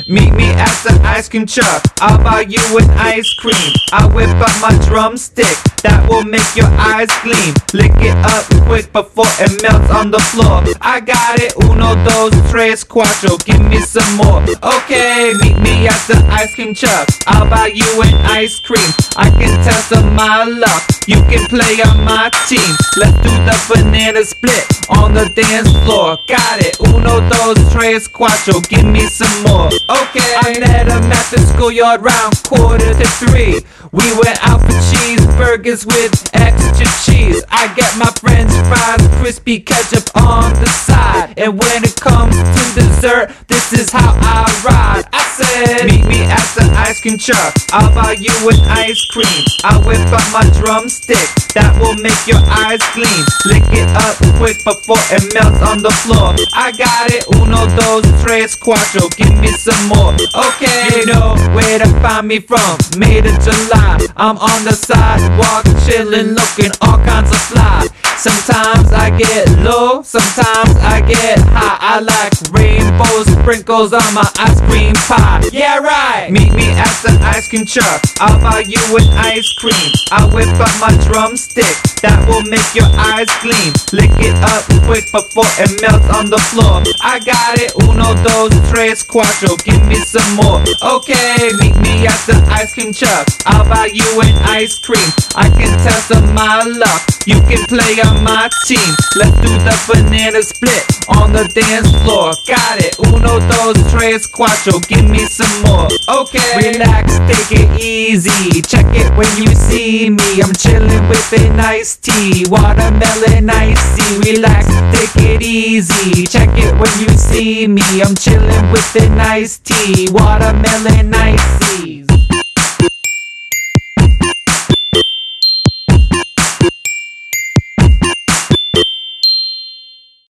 Meet me at the ice cream truck, I'll buy you an ice cream. I whip out my drumstick, that will make your eyes gleam. Lick it up quick before it melts on the floor. I got it, uno, dos, tres, cuatro, give me some more. Okay, meet me at the ice cream truck, I'll buy you an ice cream. I can test on my luck, you can play on my team. Let's do the banana split on the dance floor. Got it, uno, dos, tres, cuatro, give me some more. Okay, I met him at the schoolyard round 2:45. We went out for cheeseburgers with extra cheese. I get my french fries, crispy ketchup on the side. And when it comes to dessert, this is how I ride. I said, meet me at the ice cream truck, I'll buy you an ice cream. I whip out my drumstick, that will make your eyes gleam. Lick it up quick before it melts on the floor. I got it, uno, dos, tres, cuatro, give me some more. Okay, you know where to find me from, May to July. I'm on the sidewalk, chillin', looking all kinds of fly. Sometimes I get low, sometimes I get high. I like rainbow sprinkles on my ice cream pie. Yeah, right! Meet me at the ice cream truck, I'll buy you an ice cream. I whip up my drumstick, that will make your eyes gleam. Lick it up quick before it melts on the floor. I got it, uno, dos, tres, cuatro, give me some more. Okay, meet me at the ice cream truck, I'll buy you an ice cream. I can test on my luck, you can play on my team. Let's do the banana split on the dance floor. Got it, uno, dos, tres, cuatro, give me some more. Okay, relax, take it easy, check it when you see me. I'm chillin' with a nice tea, watermelon icy. Relax, take it easy, check it when you see me. I'm chillin' with a nice tea, watermelon icy.